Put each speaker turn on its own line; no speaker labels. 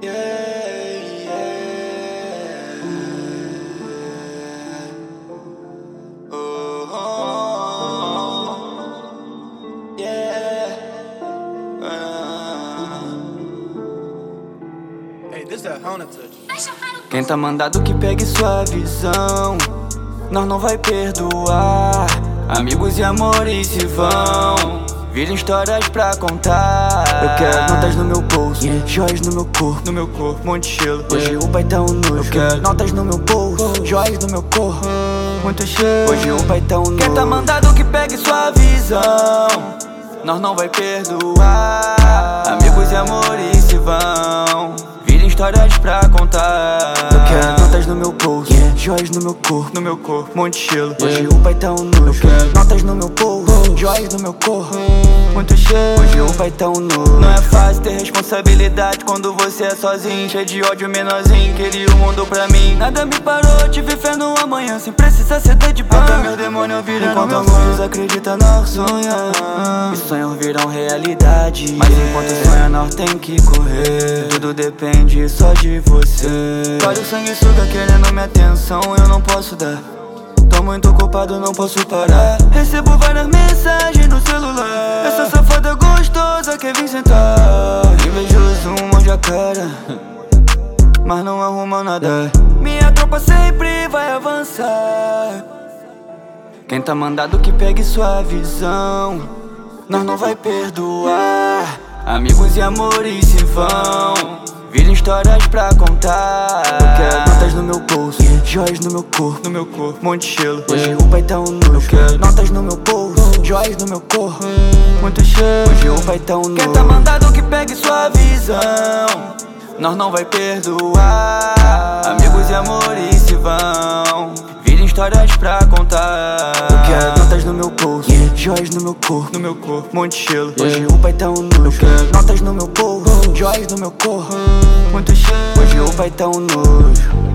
Yeah, yeah. Oh, yeah.
Hey, this that Honda touch.
Quem tá mandado que pegue sua visão, nós não vai perdoar. Amigos e amores se vão, viram histórias pra contar. Eu quero notas no meu bolso, joias no meu corpo, monte de estilo. Hoje o pai tá um nojo. Eu quero notas no meu bolso, joias no meu corpo, muito cheio. Hoje o pai tá um nojo. Quem tá mandado que pegue sua visão, nós não vai perdoar. Amigos e amores se vão, viram histórias pra contar. Eu quero notas no meu bolso, joias no meu corpo, monte de estilo. Hoje o pai tá um nojo. Eu quero notas no meu bolso, joias no meu corpo, muito cheio. Hoje o pai tá um nojo. Não é fácil ter responsabilidade quando você é sozinho, cheio de ódio, menorzinho, queria o mundo pra mim. Nada me parou, tive fé no amanhã, sem precisar ceder de banho. Até meus demônios viram, enquanto alguns acreditam nós sonham. E sonhos viram realidade, mas enquanto sonha nós tem que correr. Tudo depende só de você. Vários sanguessuga querendo minha atenção, eu não posso dar. Tô muito ocupado, não posso parar. Recebo várias mensagens no celular. Essa safada gostosa quer vir sentar. Invejoso, morde a cara, mas não arruma nada. Minha tropa sempre vai avançar. Quem tá mandado que pegue sua visão, nós não vai perdoar. Amigos e amores se vão, viram histórias pra contar. Eu quero notas no meu bolso, joias no meu corpo, monte de estilo. Hoje o pai tá um nojo. Eu quero notas no meu bolso, joias no meu corpo, muito cheio. Hoje o pai tá um nojo. Quem tá mandado que pegue sua visão, nós não vai perdoar. Amigos e amores se vão, viram histórias pra contar. Eu quero notas no meu bolso, joias no meu corpo, monte de estilo. Hoje o pai tá um nojo. Eu quero notas no meu bolso, joias no meu corpo, muito cheio. Hoje o pai tá um nojo.